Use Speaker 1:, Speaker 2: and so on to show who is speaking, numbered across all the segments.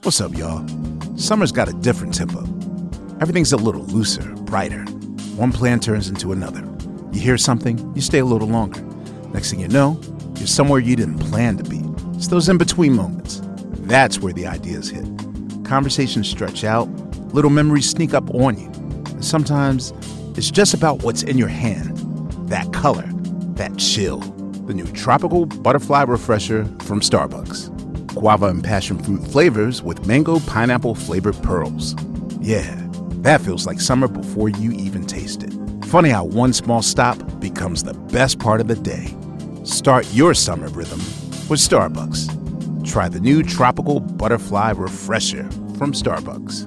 Speaker 1: What's up, y'all? Summer's got a different tempo. Everything's a little looser, brighter. One plan turns into another. You hear something, you stay a little longer. Next thing you know, you're somewhere you didn't plan to be. It's those in-between moments. That's where the ideas hit. Conversations stretch out, little memories sneak up on you. And sometimes it's just about what's in your hand. That color, that chill. The new Tropical Butterfly Refresher from Starbucks. Guava and passion fruit flavors with mango pineapple flavored pearls. Yeah, that feels like summer before you even taste it. Funny how one small stop becomes the best part of the day. Start your summer rhythm with Starbucks. Try the new Tropical Butterfly Refresher from Starbucks.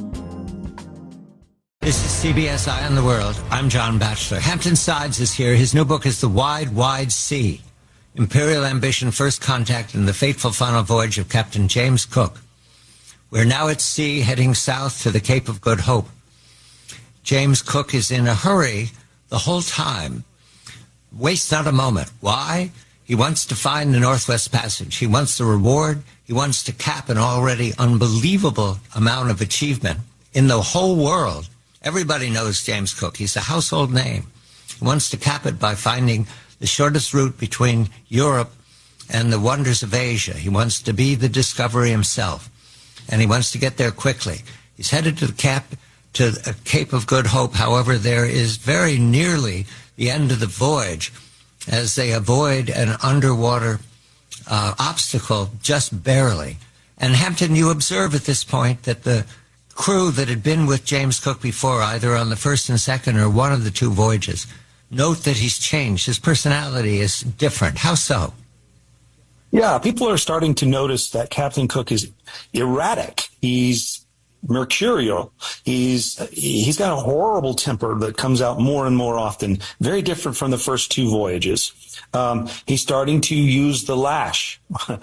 Speaker 2: This is CBS Eye on the World. I'm John Batchelor. Hampton Sides is here. His new book is The Wide, Wide Sea. Imperial Ambition, First Contact, and the Fateful Final Voyage of Captain James Cook. We're now at sea, heading south to the Cape of Good Hope. James Cook is in a hurry the whole time. Waste not a moment. Why? He wants to find the Northwest Passage. He wants the reward. He wants to cap an already unbelievable amount of achievement in the whole world. Everybody knows James Cook. He's a household name. He wants to cap it by finding the shortest route between Europe and the wonders of Asia. He wants to be the discoverer himself, and he wants to get there quickly. He's headed to the Cape of Good Hope. However, there is very nearly the end of the voyage as they avoid an underwater obstacle just barely. And Hampton, you observe at this point that the crew that had been with James Cook before, either on the first and second or one of the two voyages, note that he's changed. His personality is different. How so?
Speaker 3: Yeah, people are starting to notice that Captain Cook is erratic. He's mercurial. He's got a horrible temper that comes out more and more often. Very different from the first two voyages. He's starting to use the lash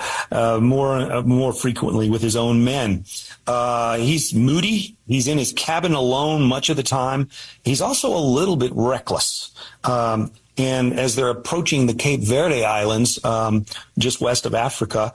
Speaker 3: more frequently with his own men. He's moody. He's in his cabin alone much of the time. He's also a little bit reckless. And as they're approaching the Cape Verde Islands, just west of Africa,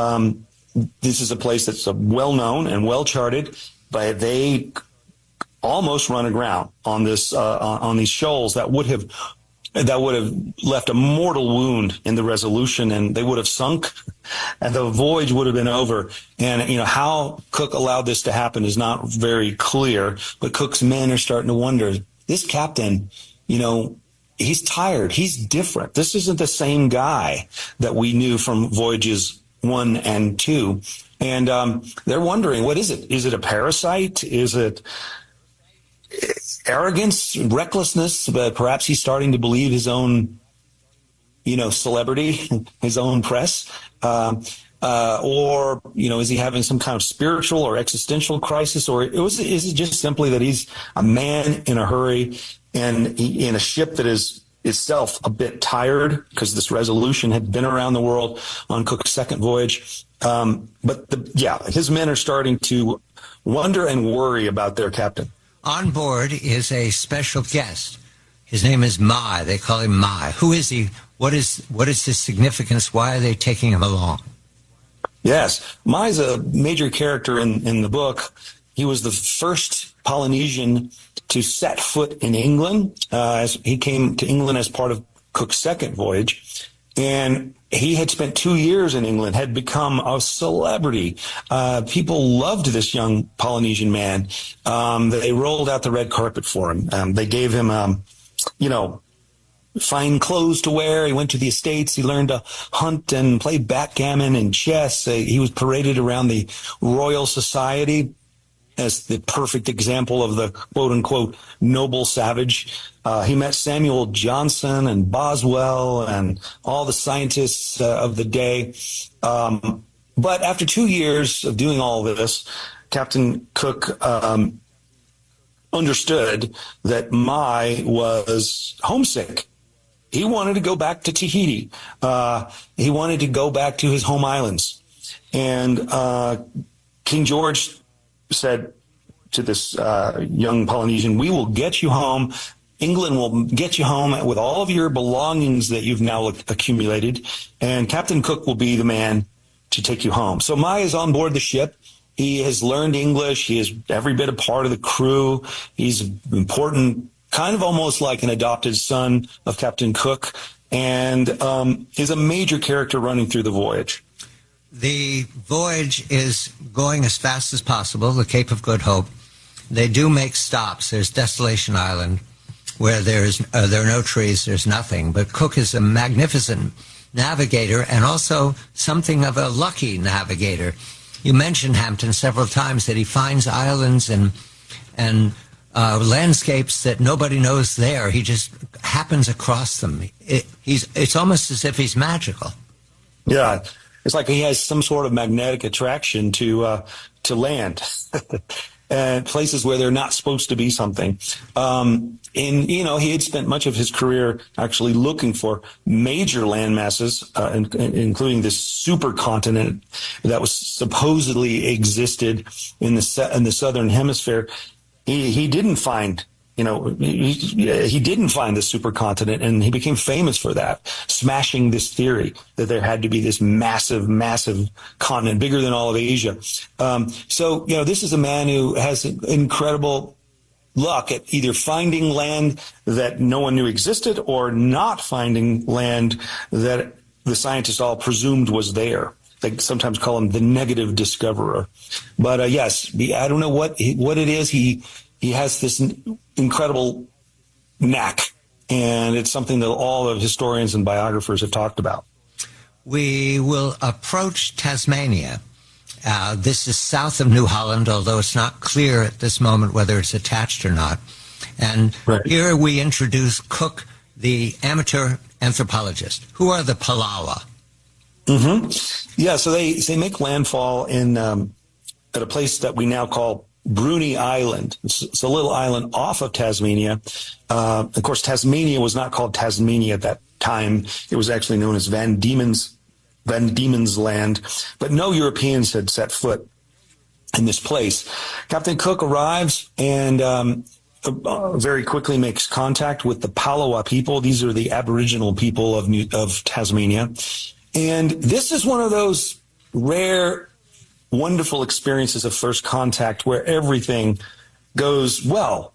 Speaker 3: this is a place that's well-known and well-charted, but they almost run aground on this on these shoals that would have left a mortal wound in the Resolution, and they would have sunk, and the voyage would have been over. And how Cook allowed this to happen is not very clear, but Cook's men are starting to wonder. This captain, he's tired. He's different. This isn't the same guy that we knew from voyages 1 and 2. And they're wondering, what is it? Is it a parasite? Is it arrogance, recklessness? But perhaps he's starting to believe his own, celebrity, his own press. Or, is he having some kind of spiritual or existential crisis? Or is it just simply that he's a man in a hurry and in a ship that is itself a bit tired because this Resolution had been around the world on Cook's second voyage. His men are starting to wonder and worry about their captain.
Speaker 2: On board is a special guest. His name is Mai. They call him Mai. Who is he? What is his significance? Why are they taking him along?
Speaker 3: Yes, Mai's a major character in the book. He was the first Polynesian to set foot in England, as he came to England as part of Cook's second voyage. And he had spent 2 years in England, had become a celebrity. People loved this young Polynesian man. They rolled out the red carpet for him. They gave him, fine clothes to wear. He went to the estates. He learned to hunt and play backgammon and chess. He was paraded around the Royal Society as the perfect example of the quote-unquote noble savage. He met Samuel Johnson and Boswell and all the scientists of the day. But after 2 years of doing all this, Captain Cook understood that Mai was homesick. He wanted to go back to Tahiti. He wanted to go back to his home islands. And King George said to this young Polynesian, "We will get you home. England will get you home with all of your belongings that you've now accumulated, and Captain Cook will be the man to take you home." So Mai is on board the ship, He has learned English. He is every bit a part of the crew. He's important, kind of almost like an adopted son of Captain Cook, and is a major character running through the voyage.
Speaker 2: The voyage is going as fast as possible, the Cape of Good Hope. They do make stops. There's Desolation Island, where there are no trees, there's nothing. But Cook is a magnificent navigator and also something of a lucky navigator. You mentioned, Hampton, several times that he finds islands and landscapes that nobody knows there. He just happens across them. It's almost as if he's magical.
Speaker 3: Yeah, it's like he has some sort of magnetic attraction to land. And places where they're not supposed to be something. And, he had spent much of his career actually looking for major land masses, including this supercontinent that was supposedly existed in the southern hemisphere. He didn't find, he didn't find the supercontinent, and he became famous for that, smashing this theory that there had to be this massive, massive continent, bigger than all of Asia. So this is a man who has incredible luck at either finding land that no one knew existed or not finding land that the scientists all presumed was there. They sometimes call him the negative discoverer. But yes, I don't know what it is. He has this incredible knack, and it's something that all of historians and biographers have talked about.
Speaker 2: We will approach Tasmania. This is south of New Holland, although it's not clear at this moment whether it's attached or not. And Here we introduce Cook, the amateur anthropologist. Who are the Palawa?
Speaker 3: Mm-hmm. Yeah, so they make landfall in at a place that we now call Bruny Island. It's a little island off of Tasmania. Of course, Tasmania was not called Tasmania at that time. It was actually known as Van Diemen's Land, but no Europeans had set foot in this place. Captain Cook arrives and very quickly makes contact with the Palawa people. These are the Aboriginal people of Tasmania. And this is one of those rare, wonderful experiences of first contact where everything goes well.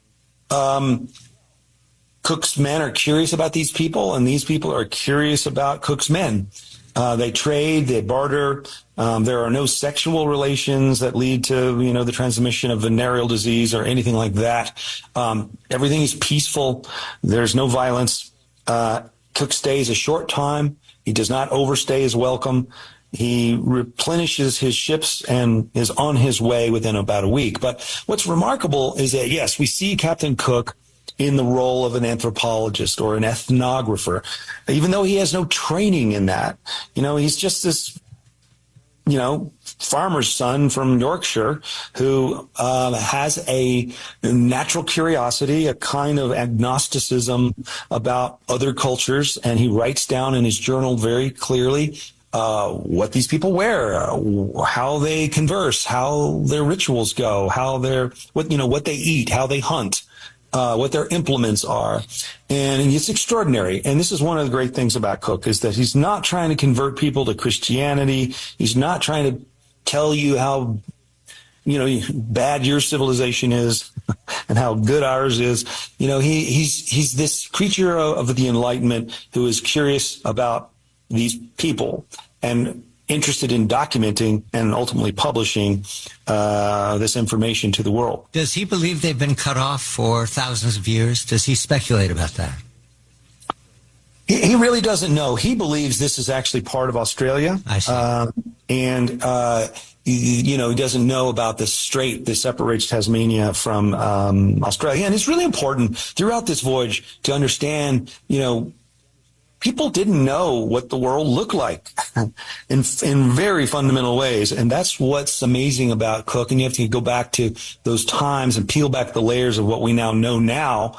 Speaker 3: Cook's men are curious about these people, and these people are curious about Cook's men. They trade, they barter. There are no sexual relations that lead to, the transmission of venereal disease or anything like that. Everything is peaceful. There's no violence. Cook stays a short time. He does not overstay his welcome. He replenishes his ships and is on his way within about a week. But what's remarkable is that, yes, we see Captain Cook in the role of an anthropologist or an ethnographer, even though he has no training in that. He's just this, farmer's son from Yorkshire who has a natural curiosity, a kind of agnosticism about other cultures, and he writes down in his journal very clearly what these people wear, how they converse, how their rituals go, what they eat, how they hunt, what their implements are. And it's extraordinary. And this is one of the great things about Cook, is that he's not trying to convert people to Christianity. He's not trying to tell you how, bad your civilization is and how good ours is. He's this creature of the Enlightenment who is curious about these people and interested in documenting and ultimately publishing this information to the world.
Speaker 2: Does he believe they've been cut off for thousands of years? Does he speculate about that?
Speaker 3: He really doesn't know. He believes this is actually part of Australia.
Speaker 2: I see.
Speaker 3: He doesn't know about the strait that separates Tasmania from Australia. And it's really important throughout this voyage to understand, people didn't know what the world looked like in very fundamental ways. And that's what's amazing about Cook. And you have to go back to those times and peel back the layers of what we now know now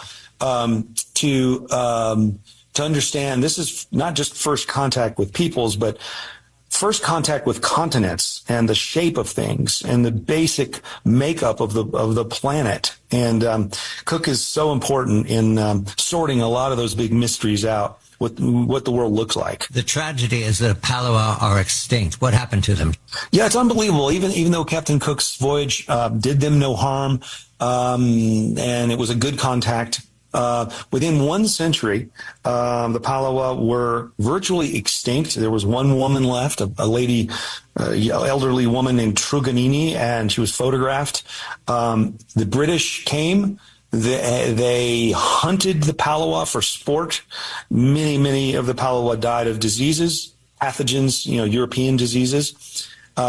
Speaker 3: to understand this is not just first contact with peoples, but first contact with continents and the shape of things and the basic makeup of the planet. And Cook is so important in sorting a lot of those big mysteries out what the world looks like.
Speaker 2: The tragedy is that Palawa are extinct. What happened to them?
Speaker 3: Yeah, it's unbelievable. Even though Captain Cook's voyage did them no harm, and it was a good contact, within 1 century, the Palawa were virtually extinct. There was one woman left, a lady, elderly woman named Truganini, and she was photographed. The British came. They hunted the Palawa for sport. Many of the Palawa died of diseases, pathogens, European diseases.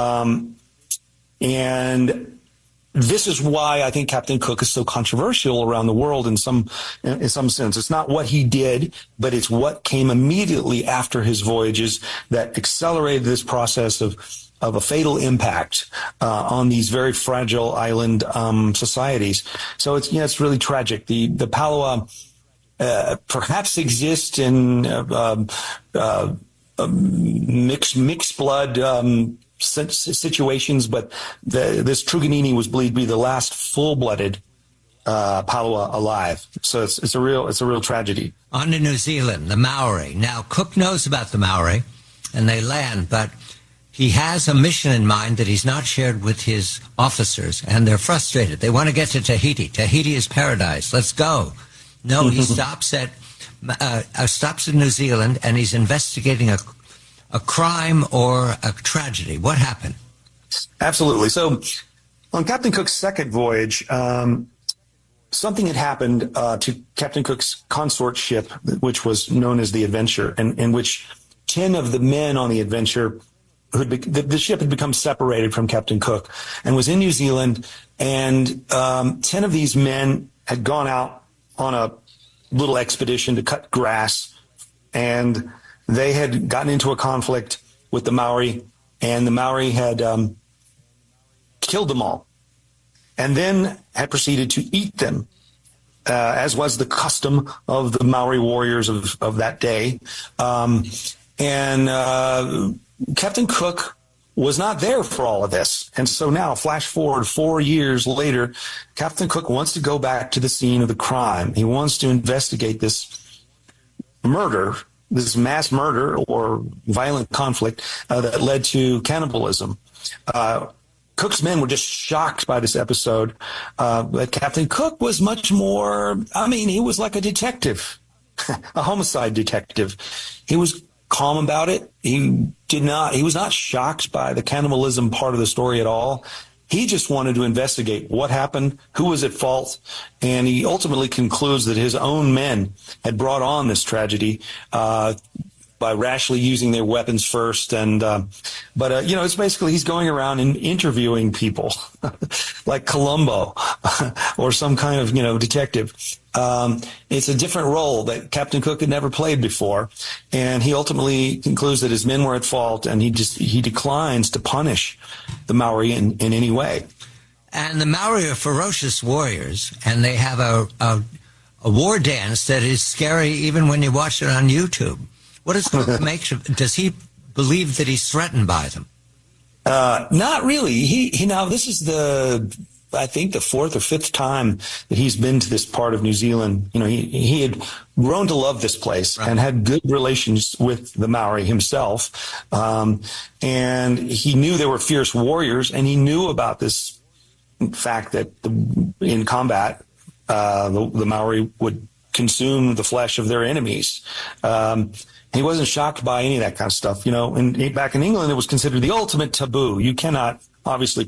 Speaker 3: And this is why I think Captain Cook is so controversial around the world in some sense. It's not what he did, but it's what came immediately after his voyages that accelerated this process of a fatal impact on these very fragile island societies. So it's really tragic. The Palawa perhaps exist in mixed blood situations, but this Truganini was believed to be the last full-blooded Palawa alive. So it's a real tragedy.
Speaker 2: On to New Zealand, the Maori. Now, Cook knows about the Maori, and they land, but he has a mission in mind that he's not shared with his officers, and they're frustrated. They want to get to Tahiti. Tahiti is paradise. Let's go. No, he stops in New Zealand, and he's investigating a crime or a tragedy. What happened?
Speaker 3: Absolutely. So on Captain Cook's second voyage, something had happened to Captain Cook's consort ship, which was known as the Adventure, and in which 10 of the men on the Adventure, the ship had become separated from Captain Cook and was in New Zealand, and 10 of these men had gone out on a little expedition to cut grass, and they had gotten into a conflict with the Maori, and the Maori had killed them all, and then had proceeded to eat them, as was the custom of the Maori warriors of that day. Captain Cook was not there for all of this. And so now, flash forward 4 years later, Captain Cook wants to go back to the scene of the crime. He wants to investigate this murder, this mass murder or violent conflict that led to cannibalism. Cook's men were just shocked by this episode. But Captain Cook was much more, he was like a detective, a homicide detective. He was calm about it. He was not shocked by the cannibalism part of the story at all. He just wanted to investigate what happened, who was at fault, and he ultimately concludes that his own men had brought on this tragedy by rashly using their weapons first. But it's basically he's going around and interviewing people like Columbo or some kind of, detective. It's a different role that Captain Cook had never played before. And he ultimately concludes that his men were at fault, and he declines to punish the Maori in any way.
Speaker 2: And the Maori are ferocious warriors, and they have a war dance that is scary even when you watch it on YouTube. What does Cook make? Does he believe that he's threatened by them?
Speaker 3: Not really. He now, this is I think the fourth or fifth time that he's been to this part of New Zealand. He had grown to love this place, right, and had good relations with the Maori himself. And he knew they were fierce warriors, and he knew about this fact that in combat, the Maori would consume the flesh of their enemies. He wasn't shocked by any of that kind of stuff. And back in England, it was considered the ultimate taboo. You cannot obviously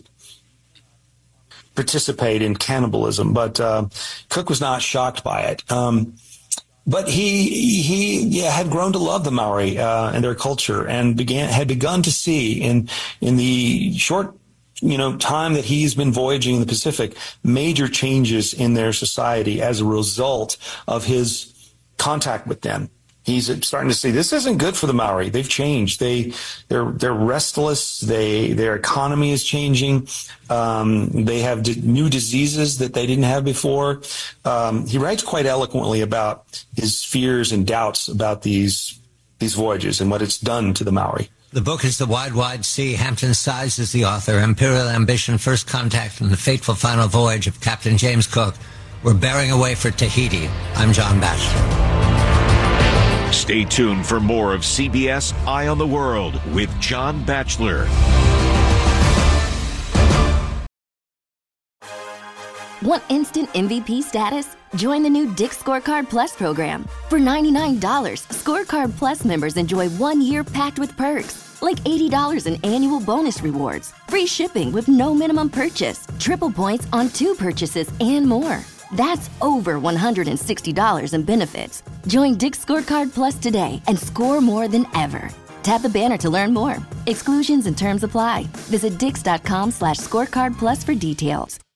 Speaker 3: participate in cannibalism, but Cook was not shocked by it. But he had grown to love the Maori and their culture, and had begun to see in the short time that he's been voyaging in the Pacific, major changes in their society as a result of his contact with them. He's starting to see this isn't good for the Maori. They've changed. They're restless. Their economy is changing. They have new diseases that they didn't have before. He writes quite eloquently about his fears and doubts about these voyages and what it's done to the Maori.
Speaker 2: The book is The Wide, Wide Sea. Hampton Sides is the author. Imperial Ambition, First Contact, and the Fateful Final Voyage of Captain James Cook. We're bearing away for Tahiti. I'm John Batchelor.
Speaker 4: Stay tuned for more of CBS Eye on the World with John Batchelor.
Speaker 5: Want instant MVP status? Join the new Dick's Scorecard Plus program. For $99, Scorecard Plus members enjoy 1 year packed with perks, like $80 in annual bonus rewards, free shipping with no minimum purchase, triple points on 2 purchases, and more. That's over $160 in benefits. Join Dick's Scorecard Plus today and score more than ever. Tap the banner to learn more. Exclusions and terms apply. Visit dix.com/scorecard plus for details.